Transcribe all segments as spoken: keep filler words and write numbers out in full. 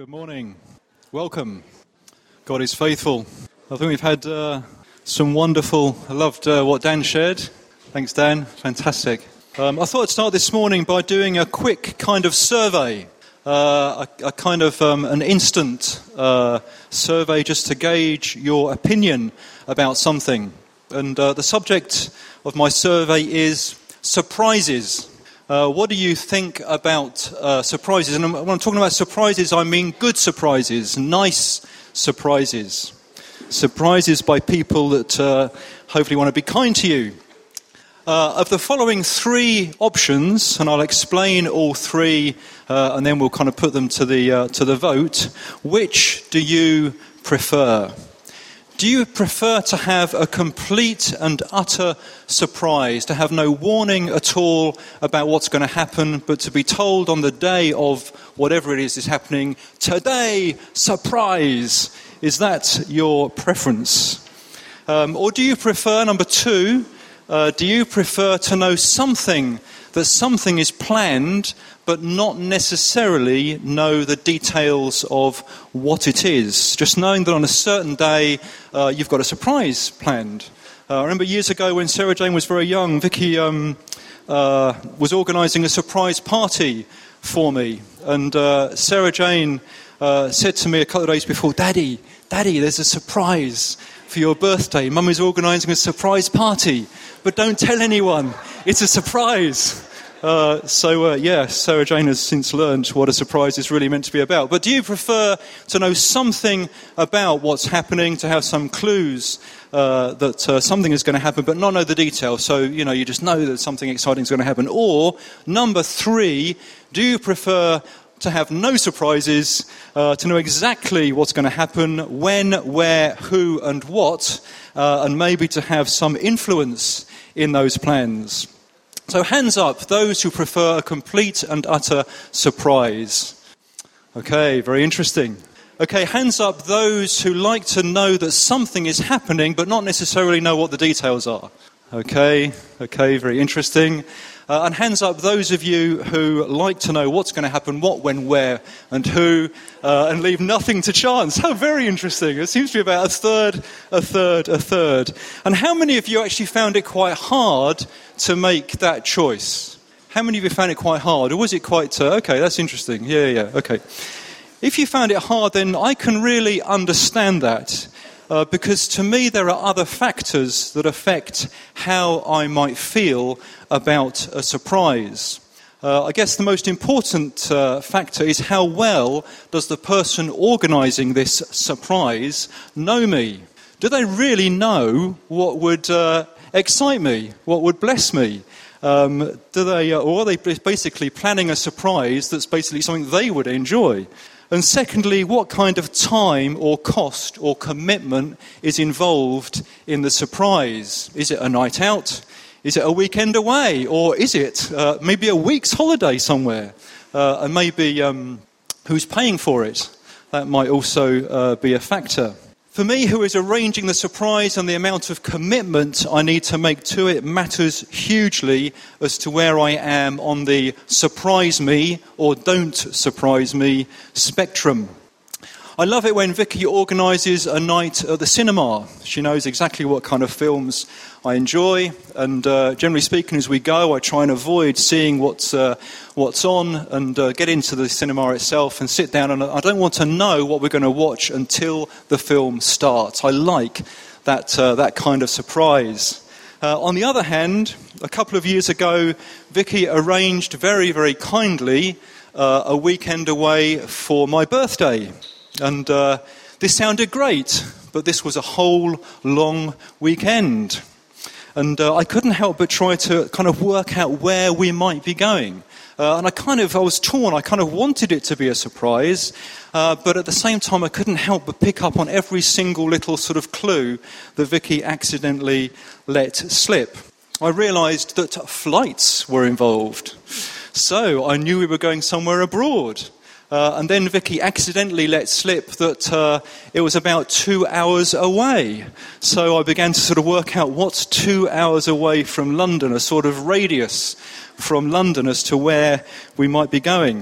Good morning. Welcome. God is faithful. I think we've had uh, some wonderful, I loved uh, what Dan shared. Thanks, Dan. Fantastic. Um, I thought I'd start this morning by doing a quick kind of survey, uh, a, a kind of um, an instant uh, survey just to gauge your opinion about something. And uh, the subject of my survey is surprises. Uh, what do you think about uh, surprises? And when I'm talking about surprises, I mean good surprises, nice surprises. Surprises by people that uh, hopefully want to be kind to you. Uh, of the following three options, and I'll explain all three, uh, and then we'll kind of put them to the uh, to the vote. Which do you prefer? Do you prefer to have a complete and utter surprise, to have no warning at all about what's going to happen, but to be told on the day of whatever it is is happening, today, surprise? Is that your preference? Um, or do you prefer, number two, uh, do you prefer to know something, that something is planned, but not necessarily know the details of what it is? Just knowing that on a certain day uh, you've got a surprise planned. Uh, I remember years ago when Sarah Jane was very young, Vicky um, uh, was organising a surprise party for me. And uh, Sarah Jane uh, said to me a couple of days before, Daddy, Daddy, there's a surprise for your birthday. Mum is organising a surprise party, but don't tell anyone. It's a surprise. Uh, so, uh, yeah, Sarah Jane has since learned what a surprise is really meant to be about. But do you prefer to know something about what's happening, to have some clues uh, that uh, something is going to happen, but not know the details? So, you know, you just know that something exciting is going to happen. Or, number three, do you prefer to have no surprises, uh, to know exactly what's going to happen, when, where, who, and what, uh, and maybe to have some influence in those plans? So hands up, those who prefer a complete and utter surprise. Okay, very interesting. Okay, hands up those who like to know that something is happening but not necessarily know what the details are. Okay, okay, very interesting. Uh, and hands up those of you who like to know what's going to happen, what, when, where, and who, uh, and leave nothing to chance. How very interesting. It seems to be about a third, a third, a third. And how many of you actually found it quite hard to make that choice? How many of you found it quite hard? Or was it quite, uh, okay, that's interesting. Yeah, yeah, okay. If you found it hard, then I can really understand that. Uh, because to me there are other factors that affect how I might feel about a surprise. Uh, I guess the most important uh, factor is how well does the person organising this surprise know me? Do they really know what would uh, excite me, what would bless me? Um, do they, uh, or are they basically planning a surprise that's basically something they would enjoy? And secondly, what kind of time or cost or commitment is involved in the surprise? Is it a night out? Is it a weekend away? Or is it uh, maybe a week's holiday somewhere? Uh, and maybe um, who's paying for it? That might also uh, be a factor. For me, who is arranging the surprise, and the amount of commitment I need to make to it matters hugely as to where I am on the surprise me or don't surprise me spectrum. I love it when Vicky organises a night at the cinema. She knows exactly what kind of films I enjoy, and uh, generally speaking, as we go, I try and avoid seeing what's uh, what's on and uh, get into the cinema itself and sit down. And I don't want to know what we're going to watch until the film starts. I like that uh, that kind of surprise. Uh, on the other hand, a couple of years ago, Vicky arranged very, very kindly uh, a weekend away for my birthday. And uh, this sounded great, but this was a whole long weekend. And uh, I couldn't help but try to kind of work out where we might be going. Uh, and I kind of, I was torn. I kind of wanted it to be a surprise, uh, but at the same time I couldn't help but pick up on every single little sort of clue that Vicky accidentally let slip. I realised that flights were involved. So I knew we were going somewhere abroad. Uh, and then Vicky accidentally let slip that uh, it was about two hours away. So I began to sort of work out what's two hours away from London, a sort of radius from London as to where we might be going.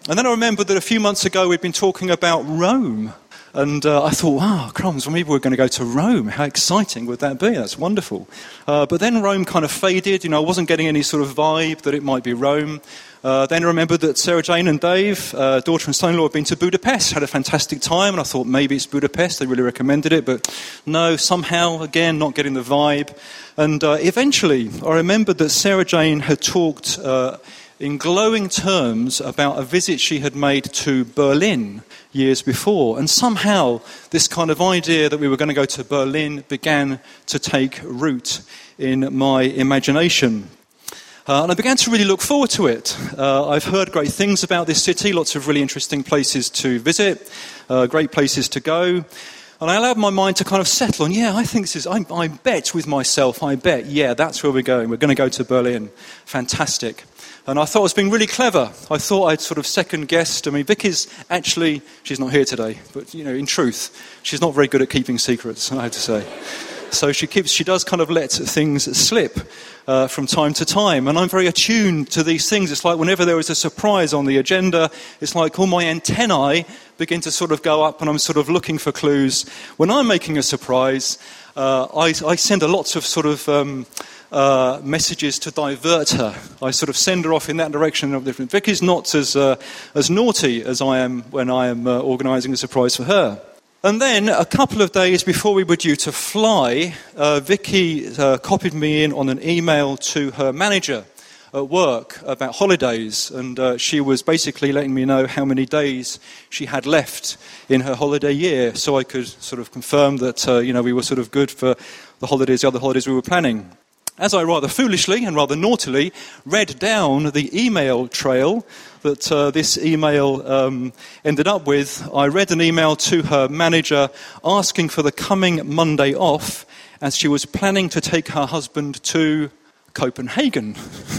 And then I remembered that a few months ago we'd been talking about Rome. And uh, I thought, wow, crumbs, well, maybe we're going to go to Rome. How exciting would that be? That's wonderful. Uh, but then Rome kind of faded. You know, I wasn't getting any sort of vibe that it might be Rome. Uh, then I remembered that Sarah Jane and Dave, uh, daughter and son-in-law, had been to Budapest, had a fantastic time. And I thought, maybe it's Budapest. They really recommended it. But no, somehow, again, not getting the vibe. And uh, eventually, I remembered that Sarah Jane had talked uh, in glowing terms about a visit she had made to Berlin years before. And somehow this kind of idea that we were going to go to Berlin began to take root in my imagination. Uh, and I began to really look forward to it. Uh, I've heard great things about this city, lots of really interesting places to visit, uh, great places to go. And I allowed my mind to kind of settle on, yeah, I think this is, I, I bet with myself, I bet, yeah, that's where we're going. We're going to go to Berlin. Fantastic. And I thought I was being really clever. I thought I'd sort of second-guessed. I mean, Vicky's actually, she's not here today, but, you know, in truth, she's not very good at keeping secrets, I have to say. So she keeps, she does kind of let things slip uh, from time to time. And I'm very attuned to these things. It's like whenever there is a surprise on the agenda, it's like all my antennae begin to sort of go up and I'm sort of looking for clues. When I'm making a surprise, uh, I, I send a lots of sort of... Um, Uh, messages to divert her. I sort of send her off in that direction. Vicky's not as uh, as naughty as I am when I am uh, organising a surprise for her. And then a couple of days before we were due to fly, uh, Vicky uh, copied me in on an email to her manager at work about holidays, and uh, she was basically letting me know how many days she had left in her holiday year, so I could sort of confirm that uh, you know we were sort of good for the holidays, the other holidays we were planning. As I rather foolishly and rather naughtily read down the email trail that uh, this email um, ended up with, I read an email to her manager asking for the coming Monday off as she was planning to take her husband to Copenhagen.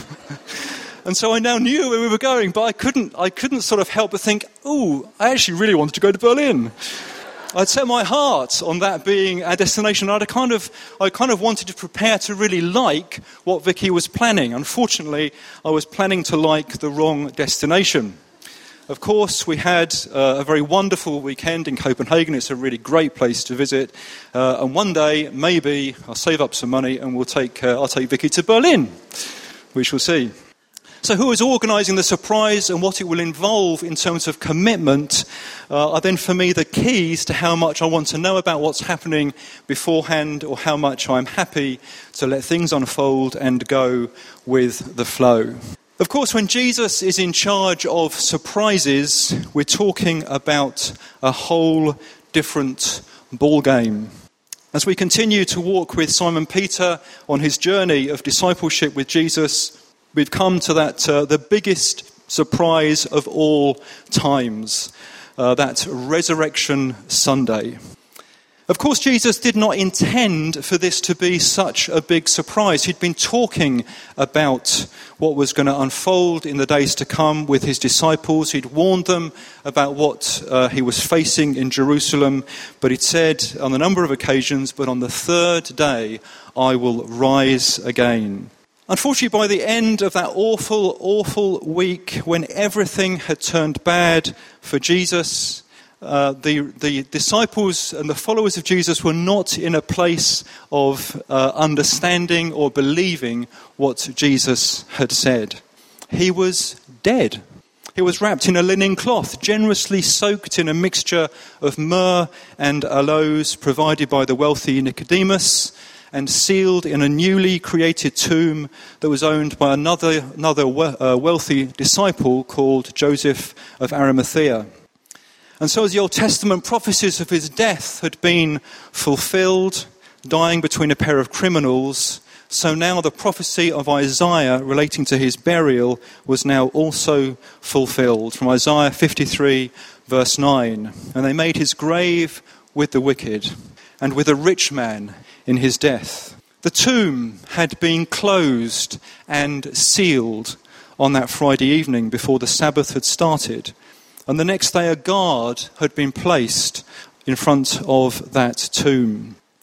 And so I now knew where we were going, but I couldn't, I couldn't sort of help but think, ooh, I actually really wanted to go to Berlin. I'd set my heart on that being our destination. I'd kind of, I kind of wanted to prepare to really like what Vicky was planning. Unfortunately, I was planning to like the wrong destination. Of course, we had uh, a very wonderful weekend in Copenhagen. It's a really great place to visit. Uh, and one day, maybe, I'll save up some money and we'll take, uh, I'll take Vicky to Berlin. We shall see. So who is organising the surprise and what it will involve in terms of commitment uh, are then for me the keys to how much I want to know about what's happening beforehand or how much I'm happy to let things unfold and go with the flow. Of course, when Jesus is in charge of surprises, we're talking about a whole different ballgame. As we continue to walk with Simon Peter on his journey of discipleship with Jesus, we've come to that, uh, the biggest surprise of all times, uh, that Resurrection Sunday. Of course, Jesus did not intend for this to be such a big surprise. He'd been talking about what was going to unfold in the days to come with his disciples. He'd warned them about what uh, he was facing in Jerusalem. But he'd said on a number of occasions, but on the third day, I will rise again. Unfortunately, by the end of that awful, awful week, when everything had turned bad for Jesus, uh, the, the disciples and the followers of Jesus were not in a place of uh, understanding or believing what Jesus had said. He was dead. He was wrapped in a linen cloth, generously soaked in a mixture of myrrh and aloes provided by the wealthy Nicodemus, and sealed in a newly created tomb that was owned by another, another wealthy disciple called Joseph of Arimathea. And so as the Old Testament prophecies of his death had been fulfilled, dying between a pair of criminals, so now the prophecy of Isaiah relating to his burial was now also fulfilled. From Isaiah fifty-three, verse nine. And they made his grave with the wicked and with a rich man in his death. The tomb had been closed and sealed on that Friday evening before the Sabbath had started. And the next day a guard had been placed in front of that tomb.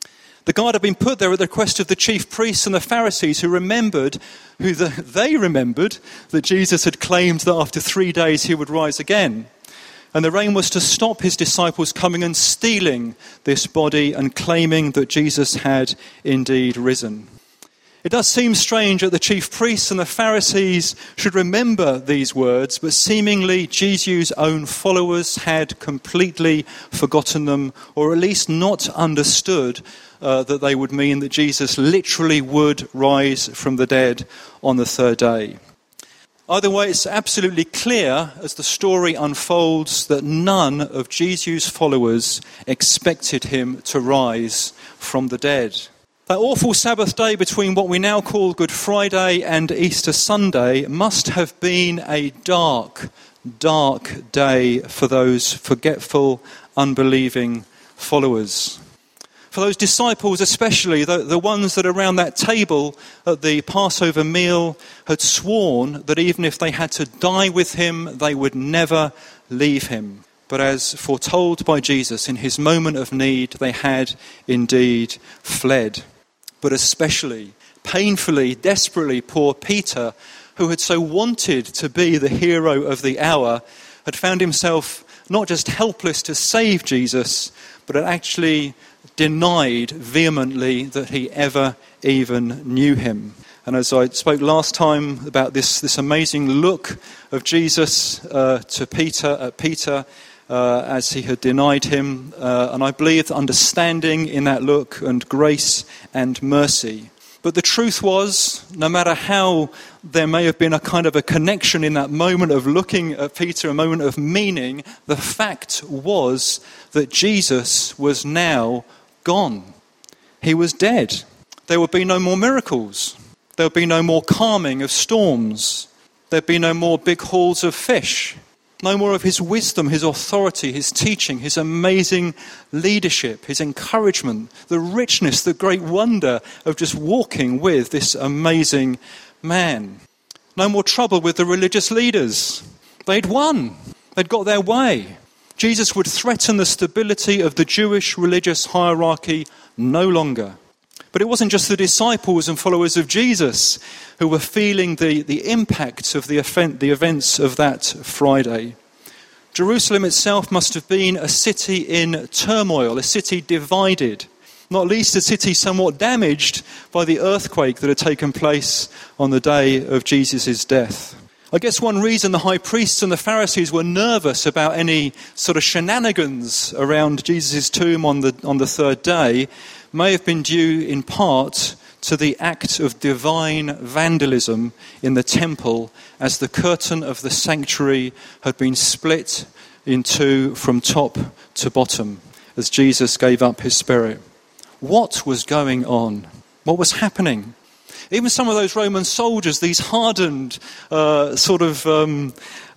The guard had been put there at the request of the chief priests and the Pharisees, who remembered, who the, they remembered that Jesus had claimed that after three days he would rise again. And their aim was to stop his disciples coming and stealing this body and claiming that Jesus had indeed risen. It does seem strange that the chief priests and the Pharisees should remember these words, but seemingly Jesus' own followers had completely forgotten them, or at least not understood uh, that they would mean that Jesus literally would rise from the dead on the third day. Either way, it's absolutely clear as the story unfolds that none of Jesus' followers expected him to rise from the dead. That awful Sabbath day between what we now call Good Friday and Easter Sunday must have been a dark, dark day for those forgetful, unbelieving followers. For those disciples especially, the, the ones that around that table at the Passover meal had sworn that even if they had to die with him, they would never leave him. But as foretold by Jesus in his moment of need, they had indeed fled. But especially, painfully, desperately, poor Peter, who had so wanted to be the hero of the hour, had found himself not just helpless to save Jesus, but had actually denied vehemently that he ever even knew him. And as I spoke last time about this, this amazing look of Jesus uh, to Peter, at Peter, Uh, as he had denied him, uh, and I believe understanding in that look and grace and mercy. But the truth was, no matter how there may have been a kind of a connection in that moment of looking at Peter, a moment of meaning, the fact was that Jesus was now gone. He was dead. There would be no more miracles. There would be no more calming of storms. There'd be no more big hauls of fish. No more of his wisdom, his authority, his teaching, his amazing leadership, his encouragement, the richness, the great wonder of just walking with this amazing man. No more trouble with the religious leaders. They'd won. They'd got their way. Jesus would threaten the stability of the Jewish religious hierarchy no longer. But it wasn't just the disciples and followers of Jesus who were feeling the, the impact of the, event, the events of that Friday. Jerusalem itself must have been a city in turmoil, a city divided, not least a city somewhat damaged by the earthquake that had taken place on the day of Jesus' death. I guess one reason the high priests and the Pharisees were nervous about any sort of shenanigans around Jesus' tomb on the on the third day may have been due in part to the act of divine vandalism in the temple as the curtain of the sanctuary had been split in two from top to bottom as Jesus gave up his spirit. What was going on? What was happening? Even some of those Roman soldiers, these hardened, uh, sort of um,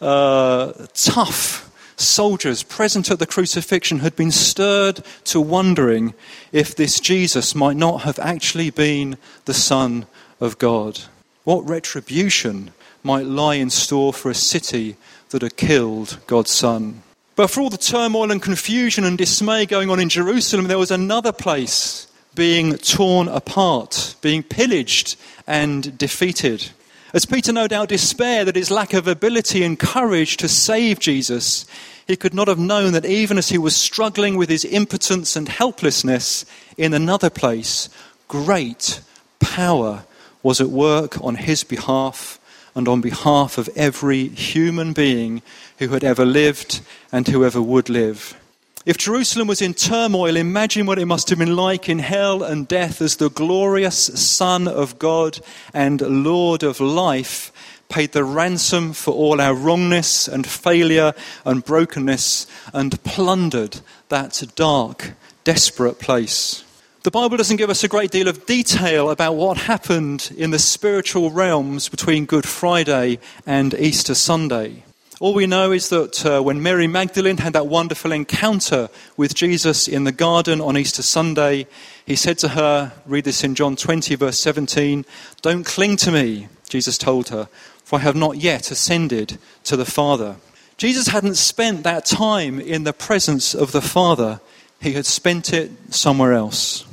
uh, tough soldiers present at the crucifixion, had been stirred to wondering if this Jesus might not have actually been the Son of God. What retribution might lie in store for a city that had killed God's Son? But for all the turmoil and confusion and dismay going on in Jerusalem, there was another place being torn apart, being pillaged and defeated. As Peter no doubt despaired at his lack of ability and courage to save Jesus, he could not have known that even as he was struggling with his impotence and helplessness in another place, great power was at work on his behalf and on behalf of every human being who had ever lived and who ever would live. If Jerusalem was in turmoil, imagine what it must have been like in hell and death as the glorious Son of God and Lord of life paid the ransom for all our wrongness and failure and brokenness and plundered that dark, desperate place. The Bible doesn't give us a great deal of detail about what happened in the spiritual realms between Good Friday and Easter Sunday. All we know is that uh, when Mary Magdalene had that wonderful encounter with Jesus in the garden on Easter Sunday, he said to her, read this in John twenty, verse seventeen, "Don't cling to me," Jesus told her, "for I have not yet ascended to the Father." Jesus hadn't spent that time in the presence of the Father. He had spent it somewhere else.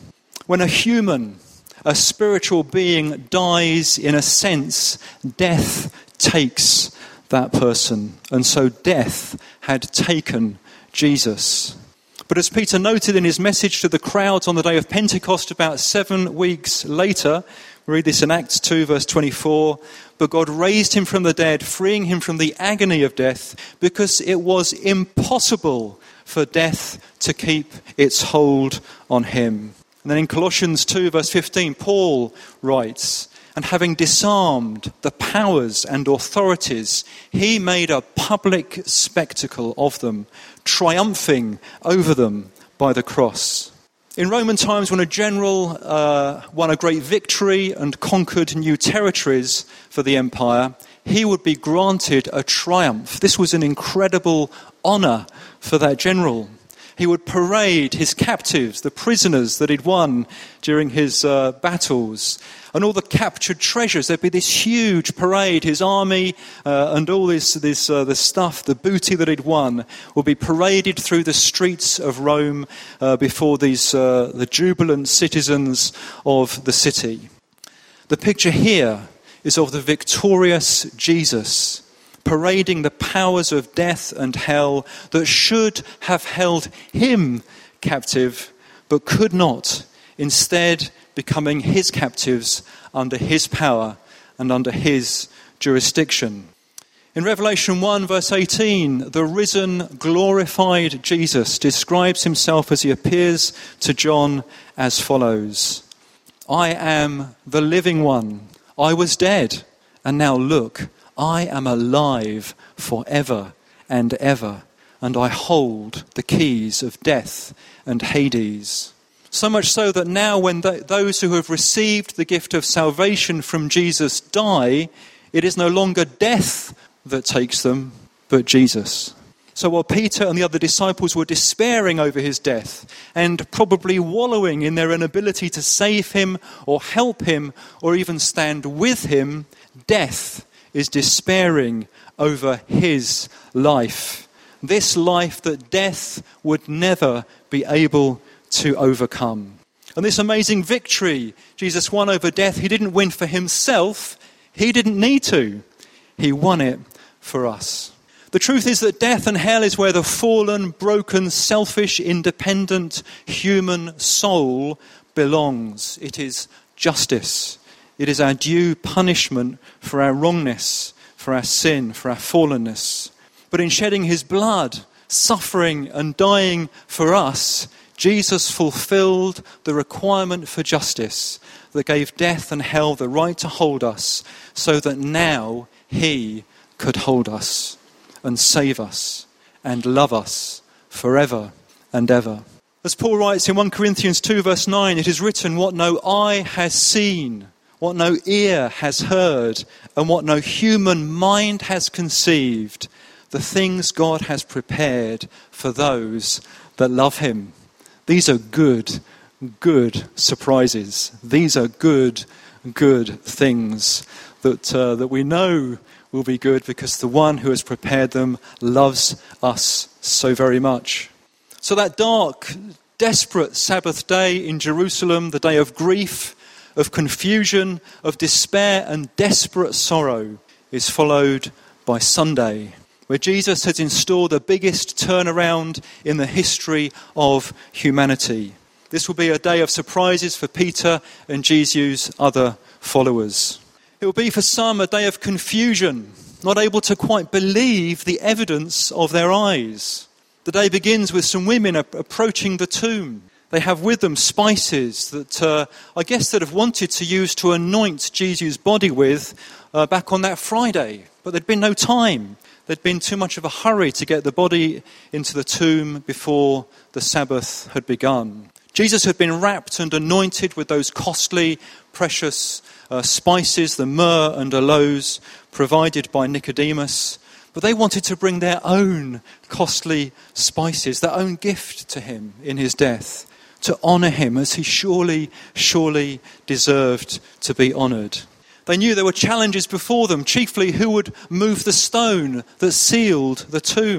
When a human, a spiritual being dies, in a sense, death takes that person. And so death had taken Jesus. But as Peter noted in his message to the crowds on the day of Pentecost about seven weeks later, we read this in Acts two verse twenty-four, but God raised him from the dead, freeing him from the agony of death, because it was impossible for death to keep its hold on him. And then in Colossians two verse fifteen, Paul writes, and having disarmed the powers and authorities, he made a public spectacle of them, triumphing over them by the cross. In Roman times, when a general uh, won a great victory and conquered new territories for the empire, he would be granted a triumph. This was an incredible honour for that general. He would parade his captives, the prisoners that he'd won during his uh, battles, and all the captured treasures. There'd be this huge parade. His army uh, and all this, this uh, the stuff, the booty that he'd won, would be paraded through the streets of Rome uh, before these uh, the jubilant citizens of the city. The picture here is of the victorious Jesus, parading the powers of death and hell that should have held him captive, but could not, instead becoming his captives under his power and under his jurisdiction. In Revelation one verse eighteen, the risen, glorified Jesus describes himself as he appears to John as follows: I am the living one. I was dead, and now look, I am alive forever and ever, and I hold the keys of death and Hades. So much so that now when th- those who have received the gift of salvation from Jesus die, it is no longer death that takes them, but Jesus. So while Peter and the other disciples were despairing over his death and probably wallowing in their inability to save him or help him or even stand with him, death is despairing over his life. This life that death would never be able to overcome. And this amazing victory Jesus won over death, he didn't win for himself. He didn't need to. He won it for us. The truth is that death and hell is where the fallen, broken, selfish, independent human soul belongs. It is justice. It is our due punishment for our wrongness, for our sin, for our fallenness. But in shedding his blood, suffering and dying for us, Jesus fulfilled the requirement for justice that gave death and hell the right to hold us, so that now he could hold us and save us and love us forever and ever. As Paul writes in First Corinthians two verse nine, it is written, what no eye has seen, what no ear has heard, and what no human mind has conceived, the things God has prepared for those that love him. These are good, good surprises. These are good, good things that uh, that we know will be good because the one who has prepared them loves us so very much. So that dark, desperate Sabbath day in Jerusalem, the day of grief, of confusion, of despair and desperate sorrow, is followed by Sunday, where Jesus has installed the biggest turnaround in the history of humanity. This will be a day of surprises for Peter and Jesus' other followers. It will be for some a day of confusion, not able to quite believe the evidence of their eyes. The day begins with some women approaching the tomb. They have with them spices that uh, I guess that have wanted to use to anoint Jesus' body with uh, back on that Friday, but there'd been no time. There'd been too much of a hurry to get the body into the tomb before the Sabbath had begun. Jesus had been wrapped and anointed with those costly, precious uh, spices, the myrrh and aloes provided by Nicodemus. But they wanted to bring their own costly spices, their own gift to him in his death, to honour him as he surely, surely deserved to be honoured. They knew there were challenges before them, chiefly who would move the stone that sealed the tomb.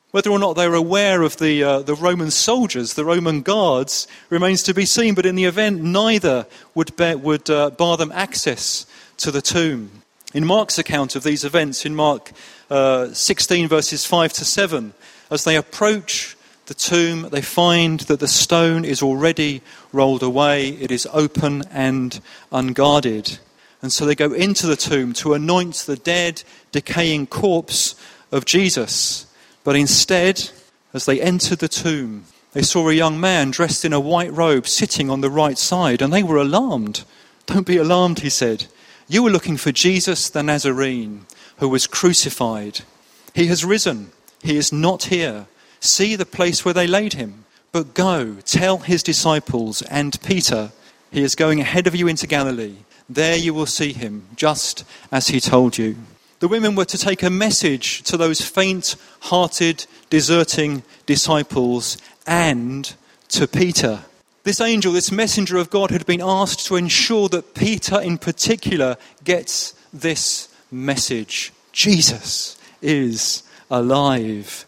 Whether or not they were aware of the uh, the Roman soldiers, the Roman guards, remains to be seen. But in the event, neither would, bear, would uh, bar them access to the tomb. In Mark's account of these events, in Mark uh, sixteen, verses five to seven, as they approach the tomb, they find that the stone is already rolled away. It is open and unguarded. And so they go into the tomb to anoint the dead, decaying corpse of Jesus. But instead, as they entered the tomb, they saw a young man dressed in a white robe sitting on the right side, and they were alarmed. "Don't be alarmed," he said. "You were looking for Jesus the Nazarene, who was crucified. He has risen. He is not here. See the place where they laid him. But go, tell his disciples and Peter, he is going ahead of you into Galilee. There you will see him, just as he told you." The women were to take a message to those faint-hearted, deserting disciples and to Peter. This angel, this messenger of God, had been asked to ensure that Peter in particular gets this message. Jesus is alive.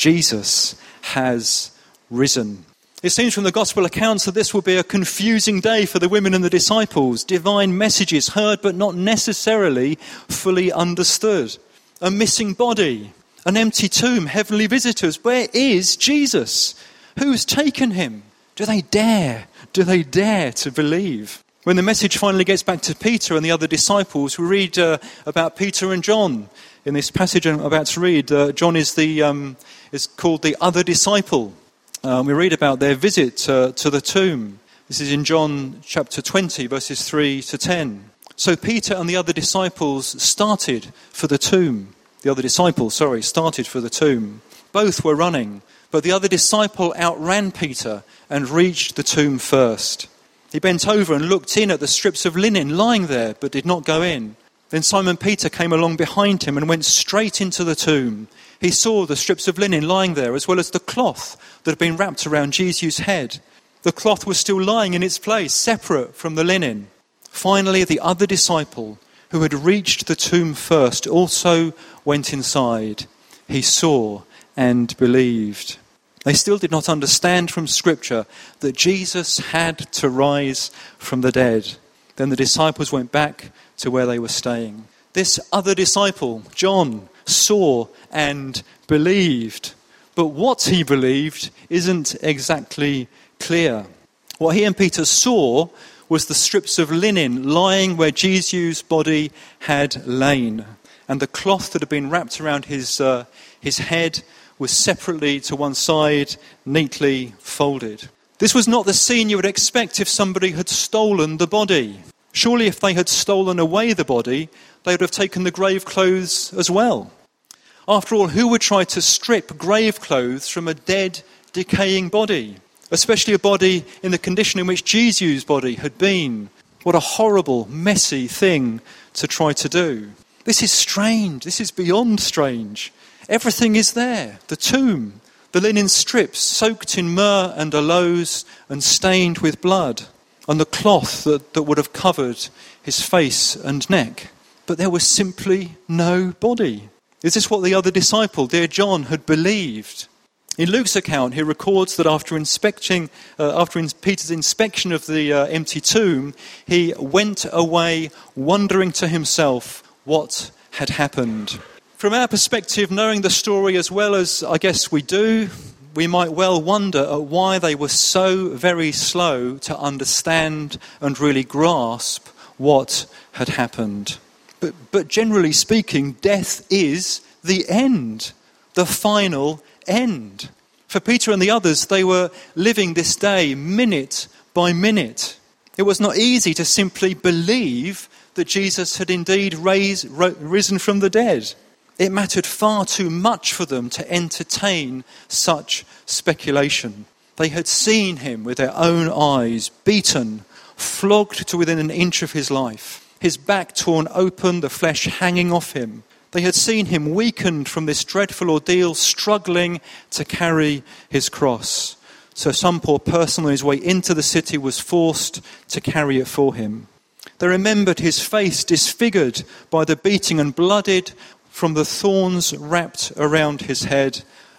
Jesus has risen. It seems from the gospel accounts that this will be a confusing day for the women and the disciples. Divine messages heard but not necessarily fully understood. A missing body, an empty tomb, heavenly visitors. Where is Jesus? Who's taken him? Do they dare? Do they dare to believe? When the message finally gets back to Peter and the other disciples, we read uh, about Peter and John. In this passage I'm about to read, uh, John is the um, is called the other disciple. Um, we read about their visit uh, to the tomb. This is in John chapter twenty, verses three to ten. So Peter and the other disciples started for the tomb. The other disciple, sorry, started for the tomb. Both were running, but the other disciple outran Peter and reached the tomb first. He bent over and looked in at the strips of linen lying there, but did not go in. Then Simon Peter came along behind him and went straight into the tomb. He saw the strips of linen lying there, as well as the cloth that had been wrapped around Jesus' head. The cloth was still lying in its place, separate from the linen. Finally, the other disciple, who had reached the tomb first, also went inside. He saw and believed. They still did not understand from Scripture that Jesus had to rise from the dead. Then the disciples went back to where they were staying. This other disciple, John, saw and believed. But what he believed isn't exactly clear. What he and Peter saw was the strips of linen lying where Jesus' body had lain. And the cloth that had been wrapped around his, uh, his head was separately to one side, neatly folded. This was not the scene you would expect if somebody had stolen the body. Surely if they had stolen away the body, they would have taken the grave clothes as well. After all, who would try to strip grave clothes from a dead, decaying body? Especially a body in the condition in which Jesus' body had been. What a horrible, messy thing to try to do. This is strange. This is beyond strange. Everything is there. The tomb, the linen strips soaked in myrrh and aloes and stained with blood, and the cloth that, that would have covered his face and neck. But there was simply no body. Is this what the other disciple, dear John, had believed? In Luke's account, he records that after inspecting, uh, after in Peter's inspection of the uh, empty tomb, he went away wondering to himself what had happened. From our perspective, knowing the story as well as I guess we do, we might well wonder at why they were so very slow to understand and really grasp what had happened. But, but generally speaking, death is the end, the final end. For Peter and the others, they were living this day minute by minute. It was not easy to simply believe that Jesus had indeed raised, risen from the dead. It mattered far too much for them to entertain such speculation. They had seen him with their own eyes, beaten, flogged to within an inch of his life, his back torn open, the flesh hanging off him. They had seen him weakened from this dreadful ordeal, struggling to carry his cross. So some poor person on his way into the city was forced to carry it for him. They remembered his face disfigured by the beating and blooded from the thorns wrapped around his head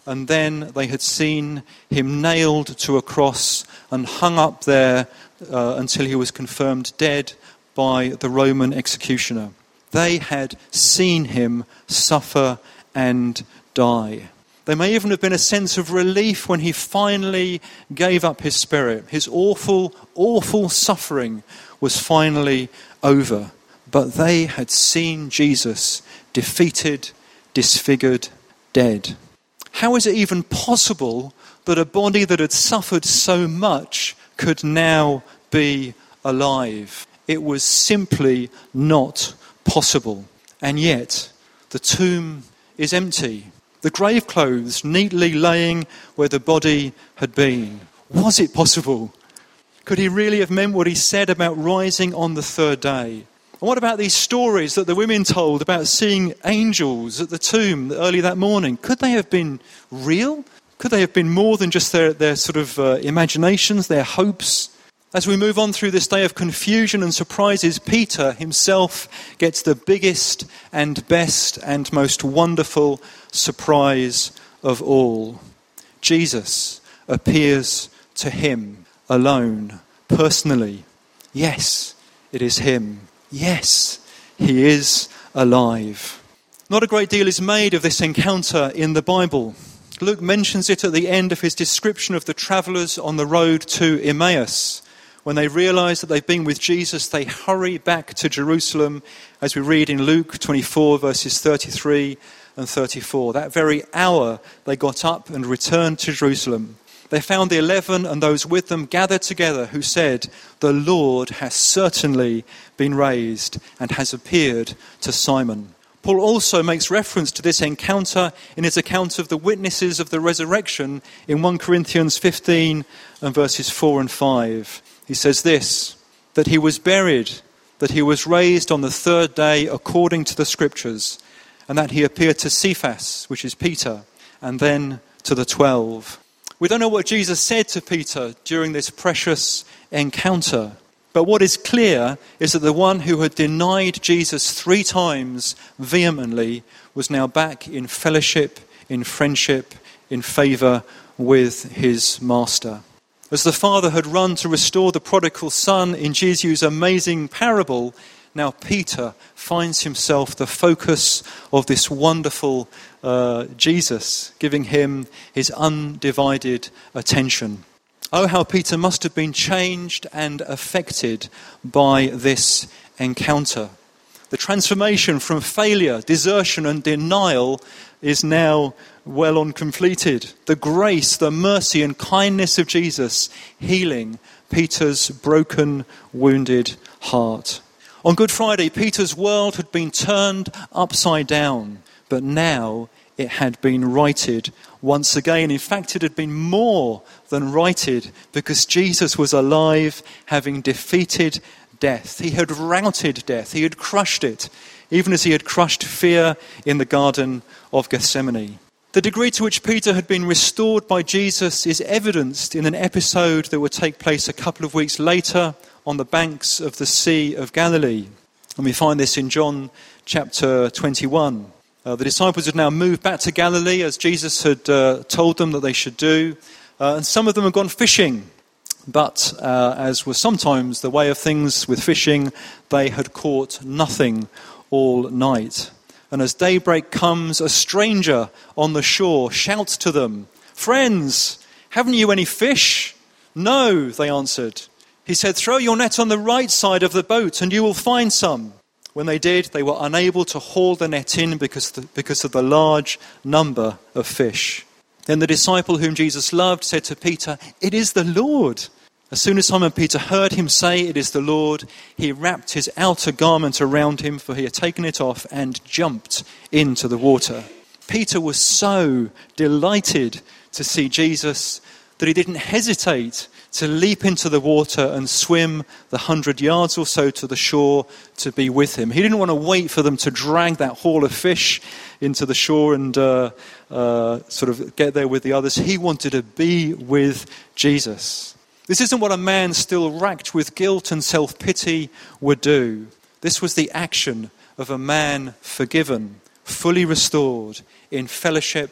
and then they had seen him nailed to a cross and hung up there uh, until he was confirmed dead by the Roman executioner. They had seen him suffer and die. There may even have been a sense of relief when he finally gave up his spirit. His awful, awful suffering was finally over. But they had seen Jesus defeated, disfigured, dead. How is it even possible that a body that had suffered so much could now be alive? It was simply not possible. And yet, the tomb is empty. The grave clothes neatly laying where the body had been. Was it possible? Could he really have meant what he said about rising on the third day? And what about these stories that the women told about seeing angels at the tomb early that morning? Could they have been real? Could they have been more than just their, their sort of uh, imaginations, their hopes? As we move on through this day of confusion and surprises, Peter himself gets the biggest and best and most wonderful surprise of all. Jesus appears to him alone, personally. Yes, it is him. Yes, he is alive. Not a great deal is made of this encounter in the Bible. Luke mentions it at the end of his description of the travellers on the road to Emmaus. When they realise that they've been with Jesus, they hurry back to Jerusalem, as we read in Luke twenty-four, verses thirty-three and thirty-four. That very hour they got up and returned to Jerusalem. They found the eleven and those with them gathered together who said, "The Lord has certainly been raised and has appeared to Simon." Paul also makes reference to this encounter in his account of the witnesses of the resurrection in First Corinthians fifteen and verses four and five. He says this, that he was buried, that he was raised on the third day according to the scriptures, and that he appeared to Cephas, which is Peter, and then to the twelve. We don't know what Jesus said to Peter during this precious encounter, but what is clear is that the one who had denied Jesus three times vehemently was now back in fellowship, in friendship, in favour with his master. As the father had run to restore the prodigal son in Jesus' amazing parable, now Peter finds himself the focus of this wonderful uh, Jesus, giving him his undivided attention. Oh, how Peter must have been changed and affected by this encounter. The transformation from failure, desertion and denial is now well on completed. The grace, the mercy and kindness of Jesus healing Peter's broken, wounded heart. On Good Friday, Peter's world had been turned upside down, but now it had been righted once again. In fact, it had been more than righted because Jesus was alive, having defeated death. He had routed death. He had crushed it, even as he had crushed fear in the Garden of Gethsemane. The degree to which Peter had been restored by Jesus is evidenced in an episode that would take place a couple of weeks later on the banks of the Sea of Galilee. And we find this in John chapter twenty-one. Uh, the disciples had now moved back to Galilee as Jesus had uh, told them that they should do. Uh, and some of them had gone fishing. But uh, as was sometimes the way of things with fishing, they had caught nothing all night. And as daybreak comes, a stranger on the shore shouts to them, "Friends, haven't you any fish?" "No," they answered. He said, "Throw your net on the right side of the boat and you will find some." When they did, they were unable to haul the net in because, the, because of the large number of fish. Then the disciple whom Jesus loved said to Peter, "It is the Lord." As soon as Simon Peter heard him say, "It is the Lord," he wrapped his outer garment around him, for he had taken it off, and jumped into the water. Peter was so delighted to see Jesus that he didn't hesitate to leap into the water and swim the hundred yards or so to the shore to be with him. He didn't want to wait for them to drag that haul of fish into the shore and uh, uh, sort of get there with the others. He wanted to be with Jesus. This isn't what a man still racked with guilt and self-pity would do. This was the action of a man forgiven, fully restored, in fellowship,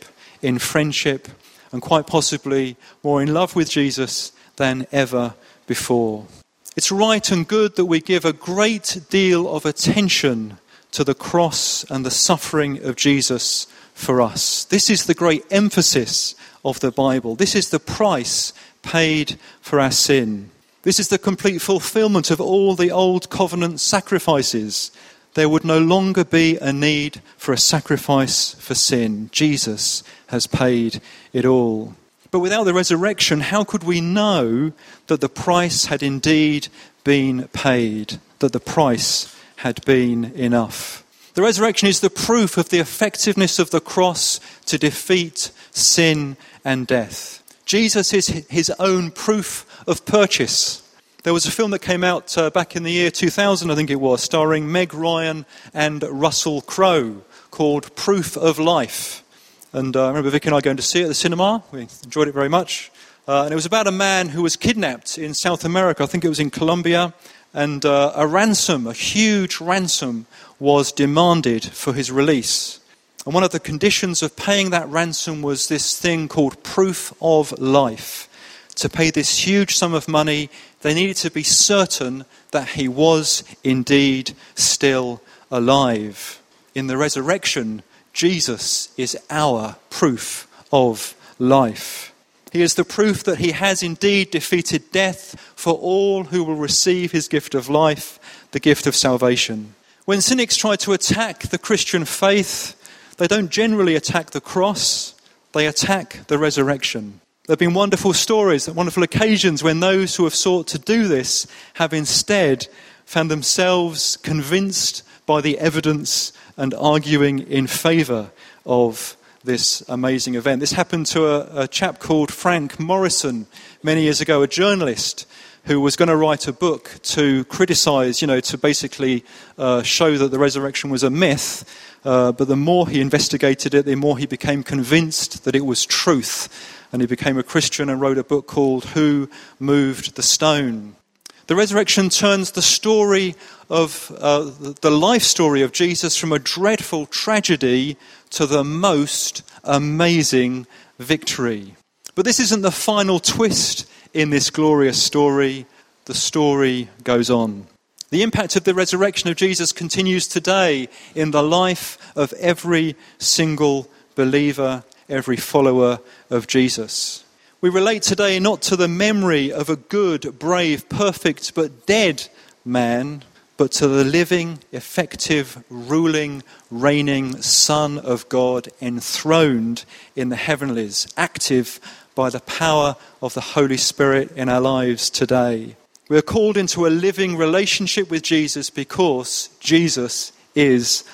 in friendship, and quite possibly more in love with Jesus than ever before. It's right and good that we give a great deal of attention to the cross and the suffering of Jesus for us. This is the great emphasis of the Bible. This is the price paid for our sin. This is the complete fulfillment of all the old covenant sacrifices. There would no longer be a need for a sacrifice for sin. Jesus has paid it all. But without the resurrection, how could we know that the price had indeed been paid, that the price had been enough? The resurrection is the proof of the effectiveness of the cross to defeat sin and death. Jesus is his own proof of purchase. There was a film that came out uh, back in the year two thousand, I think it was, starring Meg Ryan and Russell Crowe, called Proof of Life. And uh, I remember Vicky and I going to see it at the cinema. We enjoyed it very much. Uh, and it was about a man who was kidnapped in South America. I think it was in Colombia. And uh, a ransom, a huge ransom, was demanded for his release. And one of the conditions of paying that ransom was this thing called proof of life. To pay this huge sum of money, they needed to be certain that he was indeed still alive. In the resurrection, Jesus is our proof of life. He is the proof that he has indeed defeated death for all who will receive his gift of life, the gift of salvation. When cynics try to attack the Christian faith, they don't generally attack the cross, they attack the resurrection. There have been wonderful stories, wonderful occasions when those who have sought to do this have instead found themselves convinced by the evidence and arguing in favour of this amazing event. This happened to a, a chap called Frank Morrison many years ago, a journalist who was going to write a book to criticise, you know, to basically uh, show that the resurrection was a myth. Uh, but the more he investigated it, the more he became convinced that it was truth. And he became a Christian and wrote a book called Who Moved the Stone? The resurrection turns the story of, uh, the life story of Jesus from a dreadful tragedy to the most amazing victory. But this isn't the final twist in this glorious story. The story goes on. The impact of the resurrection of Jesus continues today in the life of every single believer, every follower of Jesus. We relate today not to the memory of a good, brave, perfect, but dead man, but to the living, effective, ruling, reigning Son of God, enthroned in the heavenlies, active by the power of the Holy Spirit in our lives today. We are called into a living relationship with Jesus because Jesus is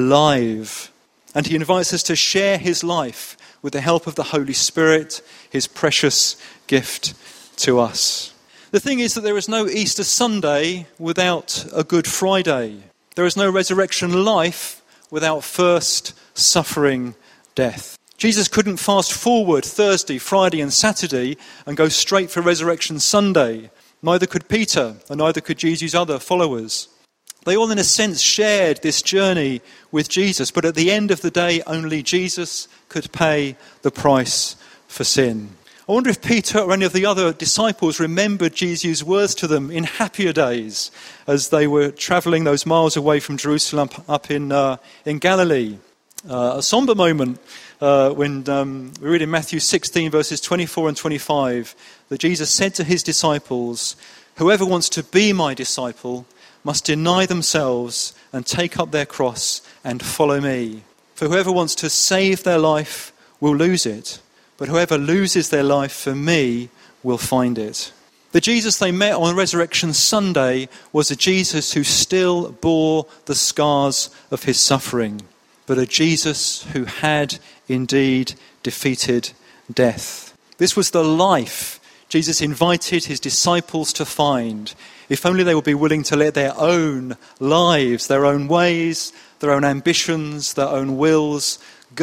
alive. And he invites us to share his life with the help of the Holy Spirit, his precious gift to us. The thing is that there is no Easter Sunday without a Good Friday. There is no resurrection life without first suffering death. Jesus couldn't fast forward Thursday, Friday and Saturday and go straight for Resurrection Sunday. Neither could Peter, and neither could Jesus' other followers. They all, in a sense, shared this journey with Jesus, but at the end of the day, only Jesus could pay the price for sin. I wonder if Peter or any of the other disciples remembered Jesus' words to them in happier days as they were travelling those miles away from Jerusalem up in uh, in Galilee. Uh, a somber moment uh, when um, we read in Matthew sixteen, verses twenty-four and twenty-five, that Jesus said to his disciples, "Whoever wants to be my disciple must deny themselves and take up their cross and follow me. For whoever wants to save their life will lose it, but whoever loses their life for me will find it." The Jesus they met on Resurrection Sunday was a Jesus who still bore the scars of his suffering, but a Jesus who had indeed defeated death. This was the life Jesus invited his disciples to find, if only they would be willing to let their own lives, their own ways, their own ambitions, their own wills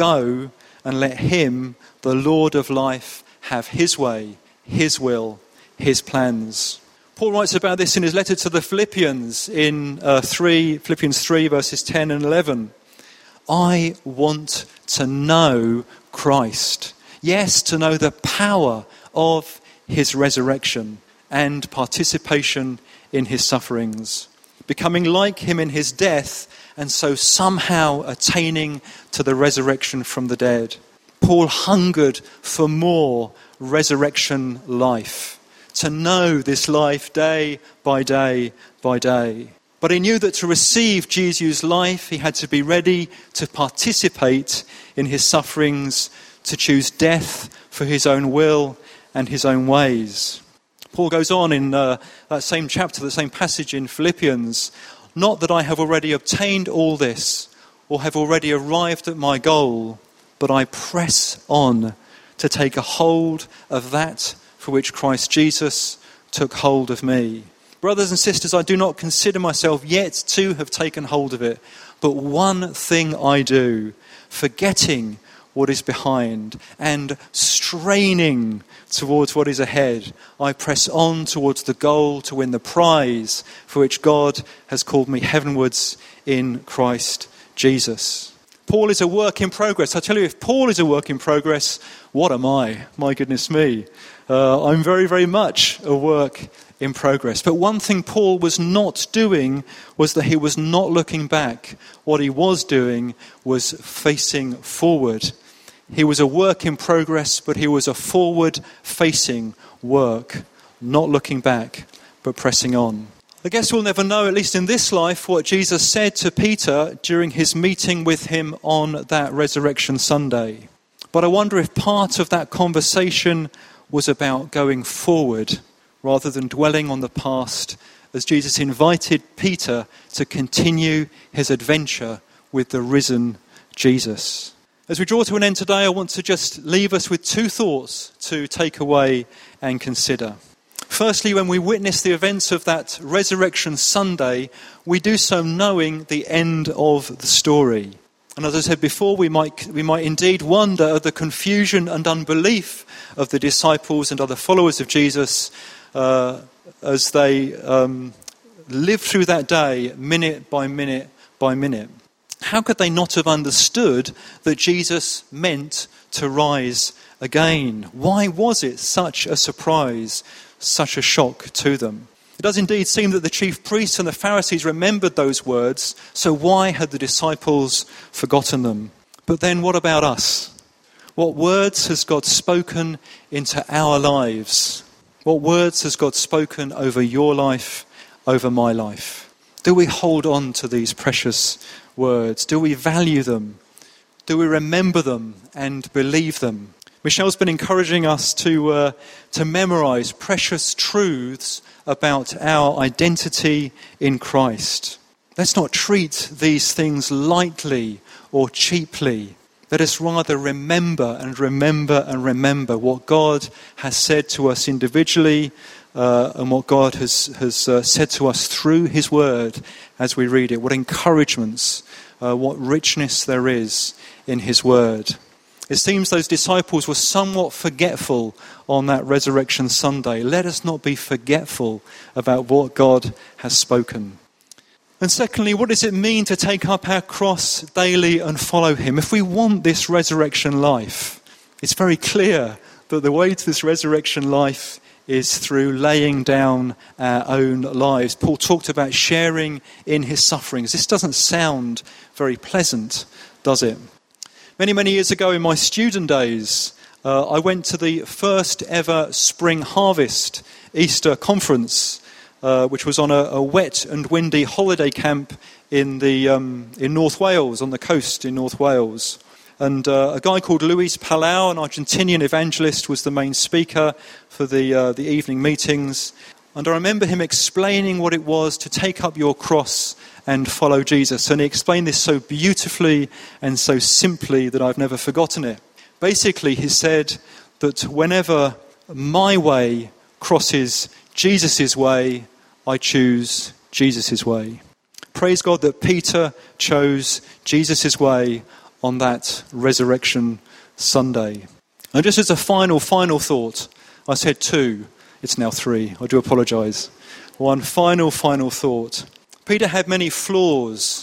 go and let him, the Lord of life, have his way, his will, his plans. Paul writes about this in his letter to the Philippians in uh, three, Philippians three, verses ten and eleven. "I want to know Christ. Yes, to know the power of his resurrection and participation in his sufferings, becoming like him in his death, and so somehow attaining to the resurrection from the dead. Paul hungered for more resurrection life, to know this life day by day by day. But he knew that to receive Jesus' life, he had to be ready to participate in his sufferings, to choose death for his own will and his own ways. Paul goes on in uh, that same chapter, the same passage in Philippians, not that I have already obtained all this or have already arrived at my goal, but I press on to take a hold of that for which Christ Jesus took hold of me. Brothers and sisters, I do not consider myself yet to have taken hold of it, but one thing I do, forgetting what is behind and straining towards what is ahead, I press on towards the goal to win the prize for which God has called me heavenwards in Christ Jesus. Paul is a work in progress. I tell you, if Paul is a work in progress, what am I? My goodness me. Uh, I'm very, very much a work in progress. But one thing Paul was not doing was that he was not looking back. What he was doing was facing forward. He was a work in progress, but he was a forward-facing work, not looking back, but pressing on. I guess we'll never know, at least in this life, what Jesus said to Peter during his meeting with him on that Resurrection Sunday. But I wonder if part of that conversation was about going forward rather than dwelling on the past, as Jesus invited Peter to continue his adventure with the risen Jesus. As we draw to an end today, I want to just leave us with two thoughts to take away and consider. Firstly, when we witness the events of that Resurrection Sunday, we do so knowing the end of the story. And as I said before, we might we might indeed wonder at the confusion and unbelief of the disciples and other followers of Jesus uh, as they um, lived through that day, minute by minute by minute. How could they not have understood that Jesus meant to rise again? Why was it such a surprise, such a shock to them? It does indeed seem that the chief priests and the Pharisees remembered those words, so why had the disciples forgotten them? But then what about us? What words has God spoken into our lives? What words has God spoken over your life, over my life? Do we hold on to these precious words? Do we value them? Do we remember them and believe them? Michelle's been encouraging us to uh, to memorize precious truths about our identity in Christ. Let's not treat these things lightly or cheaply. Let us rather remember and remember and remember what God has said to us individually uh, and what God has, has uh, said to us through his word as we read it. What encouragements, uh, what richness there is in his word. It seems those disciples were somewhat forgetful on that Resurrection Sunday. Let us not be forgetful about what God has spoken. And secondly, what does it mean to take up our cross daily and follow him? If we want this resurrection life, it's very clear that the way to this resurrection life is through laying down our own lives. Paul talked about sharing in his sufferings. This doesn't sound very pleasant, does it? Many, many years ago in my student days, uh, I went to the first ever Spring Harvest Easter conference, uh, which was on a, a wet and windy holiday camp in the um, in North Wales, on the coast in North Wales. And uh, a guy called Luis Palau, an Argentinian evangelist, was the main speaker for the uh, the evening meetings. And I remember him explaining what it was to take up your cross and follow Jesus. And he explained this so beautifully and so simply that I've never forgotten it. Basically, he said that whenever my way crosses Jesus' way, I choose Jesus' way. Praise God that Peter chose Jesus' way on that Resurrection Sunday. And just as a final, final thought, I said two, it's now three. I do apologise. One final, final thought. Peter had many flaws,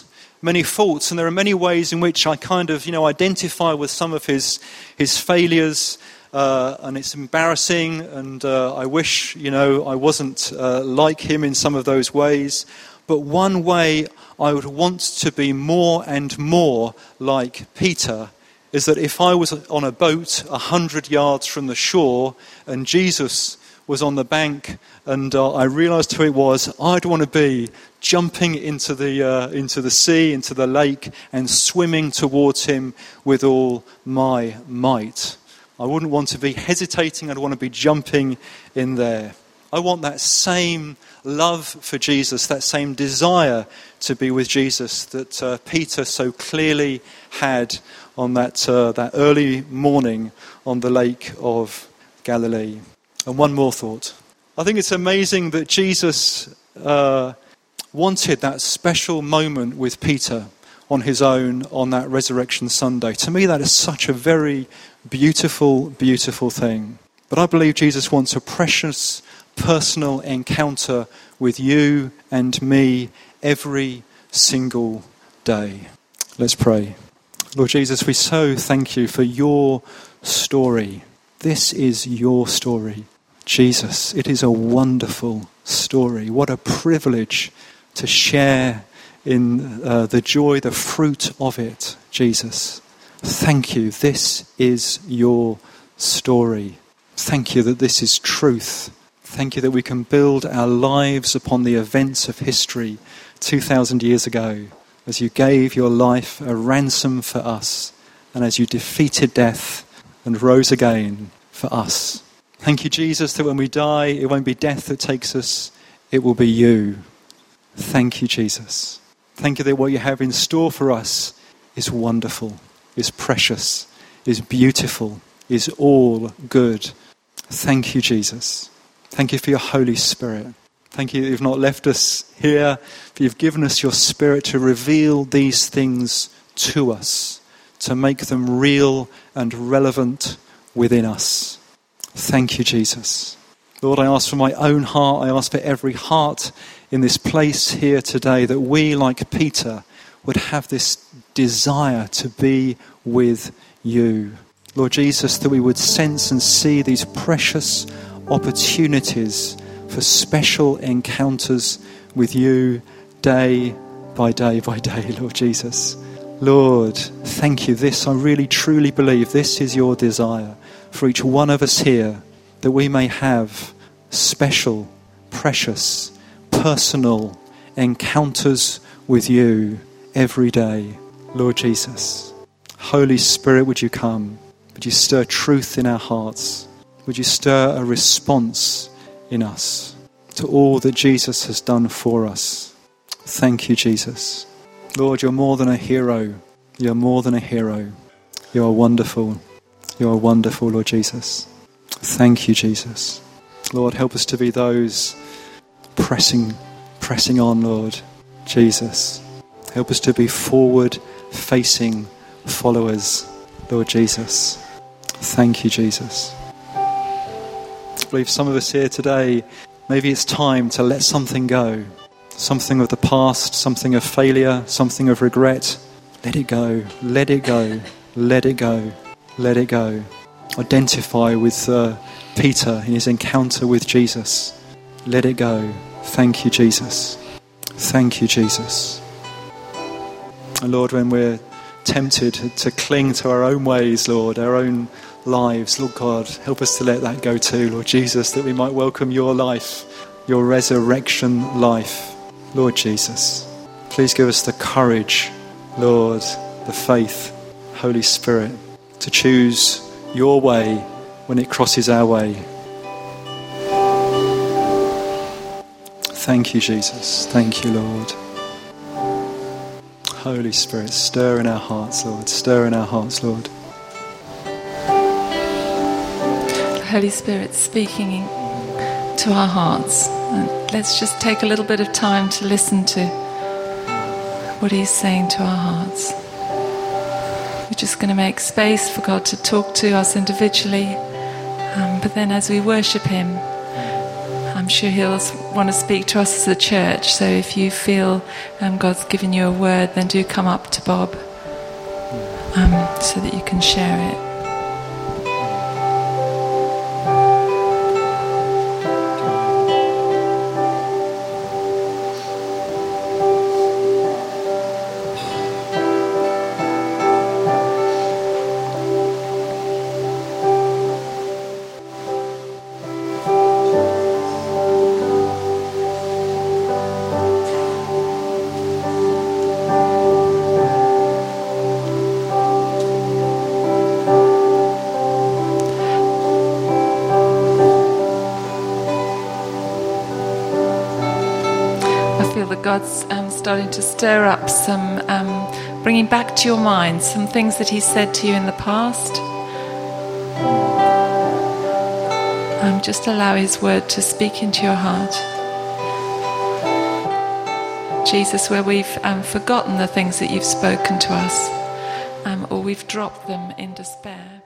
many faults, and there are many ways in which I kind of, you know, identify with some of his his failures, uh, and it's embarrassing, and uh, I wish, you know, I wasn't uh, like him in some of those ways. But one way I would want to be more and more like Peter is that if I was on a boat a hundred yards from the shore and Jesus was on the bank and uh, I realised who it was, I'd want to be jumping into the uh, into the sea, into the lake, and swimming towards him with all my might. I wouldn't want to be hesitating. I'd want to be jumping in there. I want that same love for Jesus, that same desire to be with Jesus that uh, Peter so clearly had on that uh, that early morning on the Lake of Galilee. And one more thought. I think it's amazing that Jesus uh, wanted that special moment with Peter on his own on that Resurrection Sunday. To me, that is such a very beautiful, beautiful thing. But I believe Jesus wants a precious personal encounter with you and me every single day. Let's pray. Lord Jesus, we so thank you for your story. This is your story. Jesus, it is a wonderful story. What a privilege to share in uh, the joy, the fruit of it, Jesus. Thank you. This is your story. Thank you that this is truth. Thank you that we can build our lives upon the events of history two thousand years ago, as you gave your life a ransom for us, and as you defeated death and rose again for us. Thank you, Jesus, that when we die, it won't be death that takes us, it will be you. Thank you, Jesus. Thank you that what you have in store for us is wonderful, is precious, is beautiful, is all good. Thank you, Jesus. Thank you for your Holy Spirit. Thank you that you've not left us here, but you've given us your Spirit to reveal these things to us, to make them real and relevant within us. Thank you, Jesus. Lord, I ask for my own heart, I ask for every heart in this place here today, that we, like Peter, would have this desire to be with you. Lord Jesus, that we would sense and see these precious opportunities for special encounters with you day by day by day, Lord Jesus. Lord, thank you. This, I really truly believe, this is your desire for each one of us here, that we may have special, precious, personal encounters with you every day, Lord Jesus. Holy Spirit, would you come? Would you stir truth in our hearts? Would you stir a response in us to all that Jesus has done for us? Thank you, Jesus. Lord, you're more than a hero. You're more than a hero. You are wonderful. You are wonderful, Lord Jesus. Thank you, Jesus. Lord, help us to be those pressing, pressing on, Lord Jesus. Help us to be forward-facing followers, Lord Jesus. Thank you, Jesus. I believe some of us here today, maybe it's time to let something go. Something of the past, something of failure, something of regret. Let it go, let it go, let it go, let it go. Identify with uh, Peter in his encounter with Jesus. Let it go. Thank you, Jesus. Thank you, Jesus. And Lord, when we're tempted to cling to our own ways, Lord, our own lives, Lord God, help us to let that go too, Lord Jesus, that we might welcome your life, your resurrection life, Lord Jesus. Please give us the courage, Lord, the faith, Holy Spirit, to choose your way when it crosses our way. Thank you, Jesus. Thank you, Lord. Holy Spirit, stir in our hearts, Lord. Stir in our hearts, Lord. Holy Spirit speaking to our hearts. And let's just take a little bit of time to listen to what he's saying to our hearts. We're just going to make space for God to talk to us individually. Um, but then as we worship him, I'm sure he'll want to speak to us as a church. So if you feel um, God's given you a word, then do come up to Bob um, so that you can share it. God's um, starting to stir up some, um, bringing back to your mind some things that He said to you in the past. Um, just allow His word to speak into your heart. Jesus, where we've um, forgotten the things that you've spoken to us, um, or we've dropped them in despair.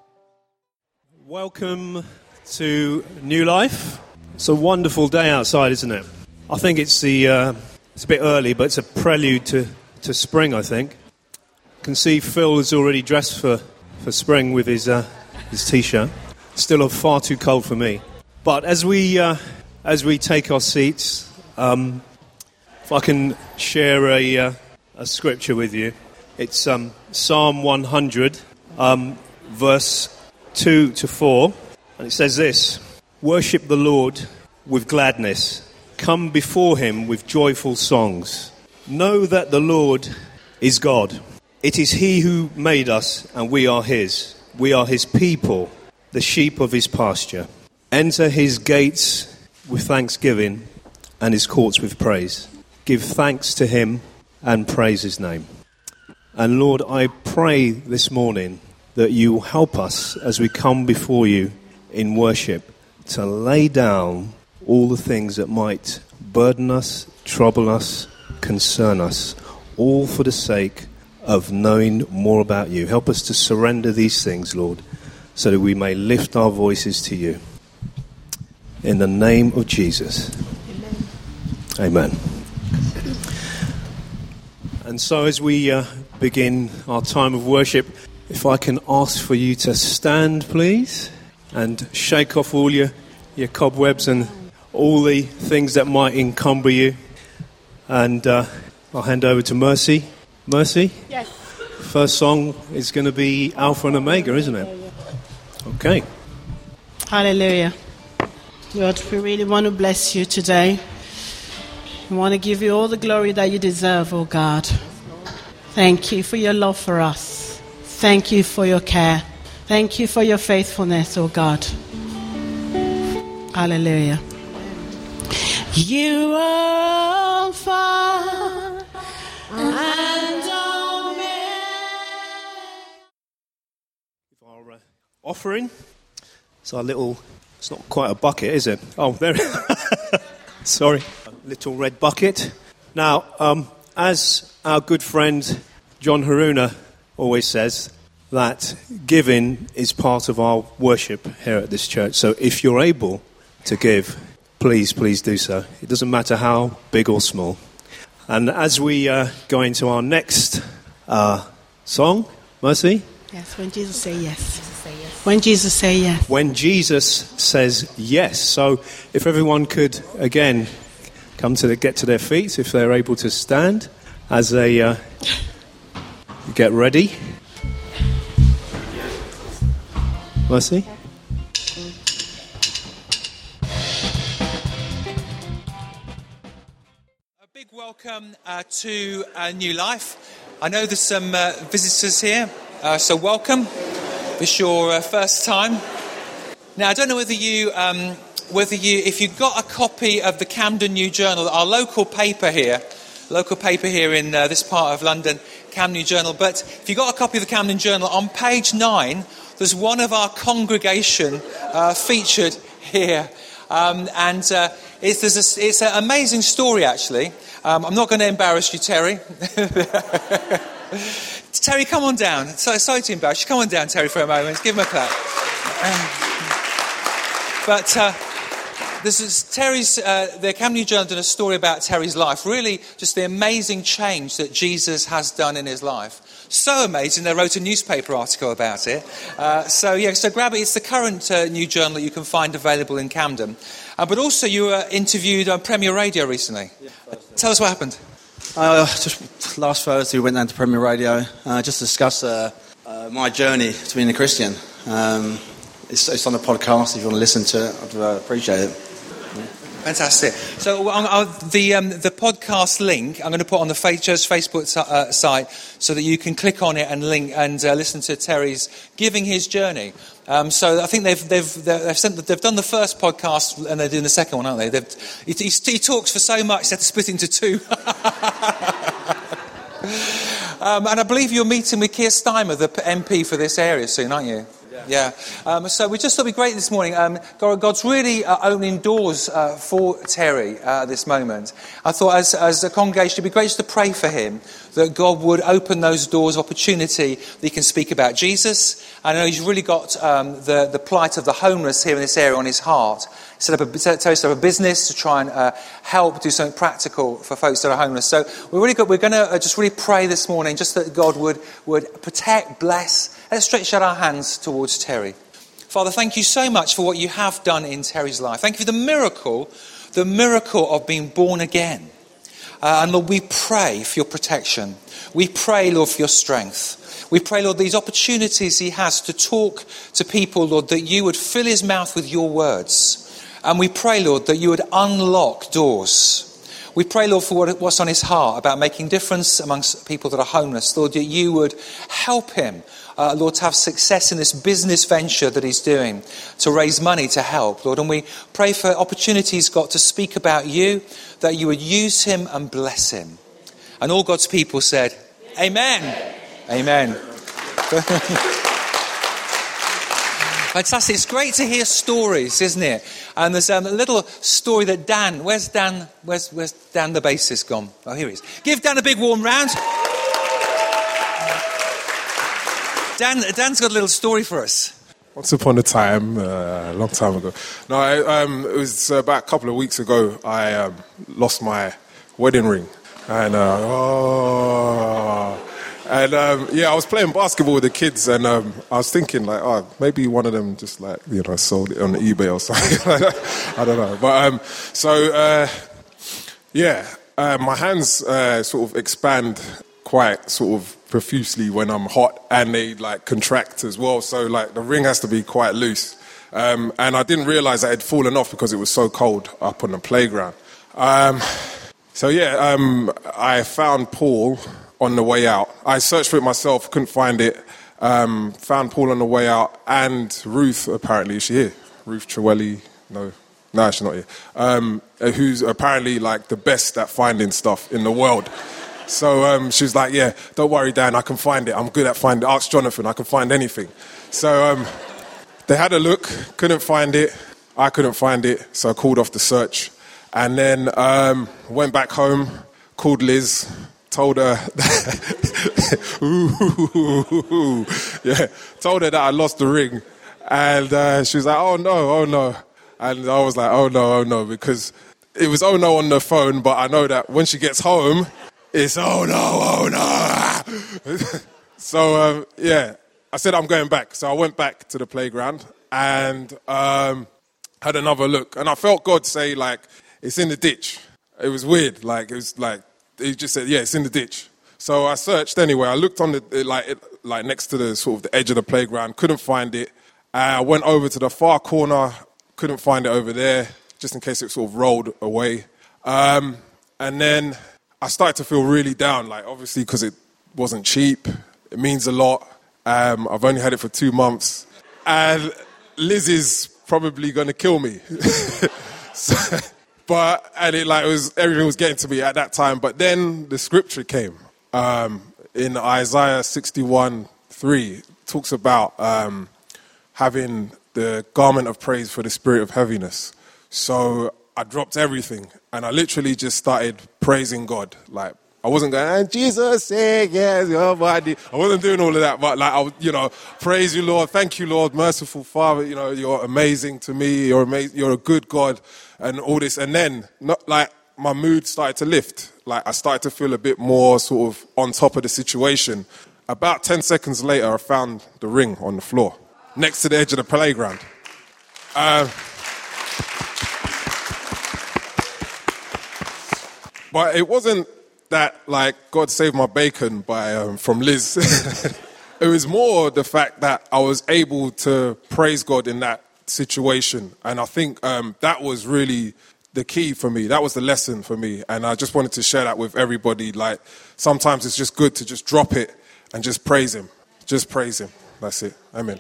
Welcome to New Life. It's a wonderful day outside, isn't it? I think it's the uh, it's a bit early, but it's a prelude to, to spring, I think. I can see Phil is already dressed for, for spring with his uh, his t-shirt. Still far too cold for me. But as we uh, as we take our seats, um, if I can share a uh, a scripture with you, it's um, Psalm one hundred, um, verse two to four, and it says this: "Worship the Lord with gladness. Come before Him with joyful songs. Know that the Lord is God. It is He who made us, and we are His. We are His people, the sheep of His pasture. Enter His gates with thanksgiving and His courts with praise. Give thanks to Him and praise His name." And Lord, I pray this morning that you will help us as we come before you in worship to lay down all the things that might burden us, trouble us, concern us, all for the sake of knowing more about you. Help us to surrender these things, Lord, so that we may lift our voices to you. In the name of Jesus. Amen. Amen. And so as we uh, begin our time of worship, if I can ask for you to stand, please, and shake off all your, your cobwebs and all the things that might encumber you. And uh, I'll hand over to Mercy. Mercy? Yes. First song is going to be Alpha and Omega, isn't it? Okay. Hallelujah. Lord, we really want to bless you today. We want to give you all the glory that you deserve, oh God. Thank you for your love for us. Thank you for your care. Thank you for your faithfulness, oh God. Hallelujah. You are Alpha and Omega. Our uh, offering. It's our little, it's not quite a bucket, is it? Oh, there. Sorry. A little red bucket. Now, um, as our good friend John Haruna always says, that giving is part of our worship here at this church. So if you're able to give, please, please do so. It doesn't matter how big or small. And as we uh, go into our next uh, song, Mercy? Yes, when Jesus say yes. When Jesus say yes. When Jesus says yes. So if everyone could, again, come to the, get to their feet, if they're able to stand, as they uh, get ready. Mercy? Welcome uh, to uh, New Life. I know there's some uh, visitors here, uh, so welcome. It's your uh, first time. Now, I don't know whether you, um, whether you, if you got a copy of the Camden New Journal, our local paper here, local paper here in uh, this part of London, Camden New Journal. But if you got a copy of the Camden Journal, on page nine, there's one of our congregation uh, featured here, um, and uh, it's, there's a, it's an amazing story actually. Um, I'm not going to embarrass you, Terry. Terry, come on down. So sorry to embarrass you. Come on down, Terry, for a moment. Give him a clap. Um, but uh, this is Terry's, uh, the Camden New Journal did a story about Terry's life. Really, just the amazing change that Jesus has done in his life. So amazing, they wrote a newspaper article about it. Uh, so, yeah, so grab it. It's the current uh, New Journal that you can find available in Camden. Uh, but also, you were interviewed on Premier Radio recently. Yeah, uh, tell us what happened. Uh, just last Thursday, we went down to Premier Radio uh, just to discuss uh, uh, my journey to being a Christian. Um, it's, it's on the podcast. If you want to listen to it, I'd uh, appreciate it. Yeah. Fantastic. So um, uh, the um, the podcast link I'm going to put on the church Facebook uh, site so that you can click on it and link and uh, listen to Terry's giving his journey. Um, so I think they've they've they've, sent, they've done the first podcast and they're doing the second one, aren't they? They've, he, he talks for so much they have to split into two. um, and I believe you're meeting with Keir Starmer, the M P for this area, soon, aren't you? Yeah. Um, so we just thought it'd be great this morning. Um, God, God's really uh, opening doors uh, for Terry uh, at this moment. I thought as, as a congregation it'd be great just to pray for him, that God would open those doors of opportunity that he can speak about Jesus. I know he's really got um, the, the plight of the homeless here in this area on his heart. Set up a, set up a business to try and uh, help do something practical for folks that are homeless. So we're really good. We're going to uh, just really pray this morning, just that God would, would protect, bless. Let's stretch out our hands towards Terry. Father, thank you so much for what you have done in Terry's life. Thank you for the miracle, the miracle of being born again. Uh, and Lord, we pray for your protection. We pray, Lord, for your strength. We pray, Lord, these opportunities he has to talk to people, Lord, that you would fill his mouth with your words. And we pray, Lord, that you would unlock doors. We pray, Lord, for what, what's on his heart about making difference amongst people that are homeless. Lord, that you would help him, uh, Lord, to have success in this business venture that he's doing, to raise money to help, Lord. And we pray for opportunities, God, to speak about you, that you would use him and bless him. And all God's people said, Amen. Amen. Fantastic. It's great to hear stories, isn't it? And there's um, a little story that Dan, where's Dan, where's, where's Dan the bassist gone? Oh, here he is. Give Dan a big warm round. Dan, Dan's got a little story for us. Once upon a time, uh, a long time ago. No, I, um, it was about a couple of weeks ago, I um, lost my wedding ring. And, uh, oh... And, um, yeah, I was playing basketball with the kids and um, I was thinking, like, oh, maybe one of them just, like, you know, sold it on eBay or something. I don't know. But, um, so, uh, yeah, uh, my hands uh, sort of expand quite sort of profusely when I'm hot and they, like, contract as well. So, like, the ring has to be quite loose. Um, and I didn't realise that it had fallen off because it was so cold up on the playground. Um, so, yeah, um, I found Paul on the way out. I searched for it myself, couldn't find it. Um, found Paul on the way out, and Ruth, apparently, is she here? Ruth Trewelly? No, no, she's not here. Um, who's apparently like the best at finding stuff in the world. So um, she's like, yeah, don't worry, Dan, I can find it. I'm good at finding. Ask Jonathan, I can find anything. So um, they had a look, couldn't find it. I couldn't find it, so I called off the search, and then um, went back home, called Liz. Told her, ooh, yeah, told her that I lost the ring, and uh, she was like, "Oh no, oh no," and I was like, "Oh no, oh no," because it was "oh no" on the phone, but I know that when she gets home, it's "oh no, oh no." So um, yeah, I said I'm going back, so I went back to the playground and um, had another look, and I felt God say like, "It's in the ditch." It was weird, like it was like. He just said, yeah, it's in the ditch. So I searched anyway. I looked on the like it, like next to the sort of the edge of the playground, couldn't find it. Uh, I went over to the far corner, couldn't find it over there, just in case it sort of rolled away. Um, and then I started to feel really down, like obviously because it wasn't cheap. It means a lot. Um, I've only had it for two months. And Liz is probably going to kill me. so, But, and it like, it was, everything was getting to me at that time. But then the scripture came um, in Isaiah sixty-one three. It talks about um, having the garment of praise for the spirit of heaviness. So I dropped everything and I literally just started praising God, like I wasn't going, and Jesus said, yes, your body. I wasn't doing all of that, but like, I was, you know, praise you, Lord. Thank you, Lord. Merciful Father. You know, you're amazing to me. You're amazing. You're a good God and all this. And then, not like, my mood started to lift. Like, I started to feel a bit more sort of on top of the situation. About ten seconds later, I found the ring on the floor next to the edge of the playground. Uh, but it wasn't that, like, God saved my bacon by um, from Liz. It was more the fact that I was able to praise God in that situation. And I think um, that was really the key for me. That was the lesson for me. And I just wanted to share that with everybody. Like, sometimes it's just good to just drop it and just praise him. Just praise him. That's it. Amen.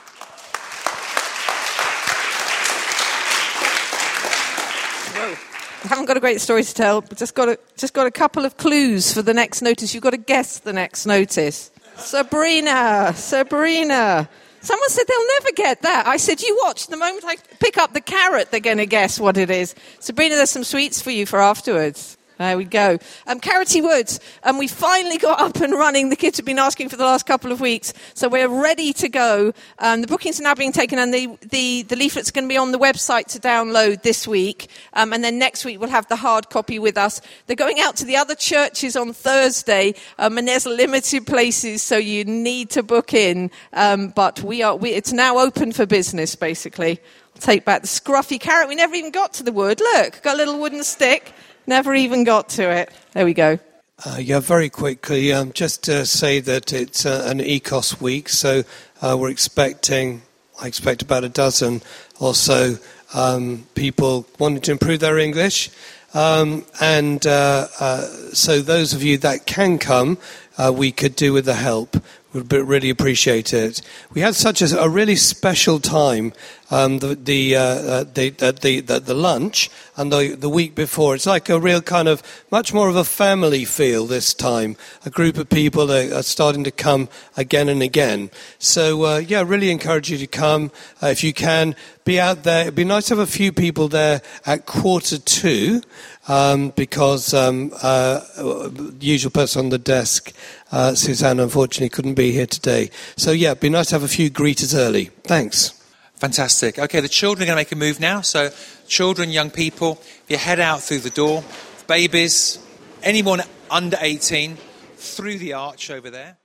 I haven't got a great story to tell, but just got a, just got a couple of clues for the next notice. You've got to guess the next notice. Sabrina, Sabrina. Someone said they'll never get that. I said, you watch. The moment I pick up the carrot, they're going to guess what it is. Sabrina, there's some sweets for you for afterwards. There we go. Um, Carroty Woods, and um, we finally got up and running. The kids have been asking for the last couple of weeks, so we're ready to go. Um, the bookings are now being taken, and the, the, the leaflet's going to be on the website to download this week, um, and then next week we'll have the hard copy with us. They're going out to the other churches on Thursday, um, and there's limited places, so you need to book in, um, but we are we, it's now open for business, basically. I'll take back the scruffy carrot. We never even got to the wood. Look, got a little wooden stick. Never even got to it. There we go. Uh, yeah, very quickly, um, just to say that it's uh, an E C O S week, so uh, we're expecting, I expect about a dozen or so um, people wanting to improve their English. Um, and uh, uh, so those of you that can come, uh, we could do with the help. Would really appreciate it. We had such a, a really special time, um, the the, uh, uh, the, the the the lunch and the the week before. It's like a real kind of much more of a family feel this time. A group of people that are starting to come again and again. So uh, yeah, really encourage you to come uh, if you can. Be out there. It'd be nice to have a few people there at quarter two. Um, because um, uh, the usual person on the desk, uh, Suzanne, unfortunately couldn't be here today. So, yeah, it'd be nice to have a few greeters early. Thanks. Fantastic. Okay, the children are going to make a move now. So, children, young people, if you head out through the door, babies, anyone under eighteen, through the arch over there.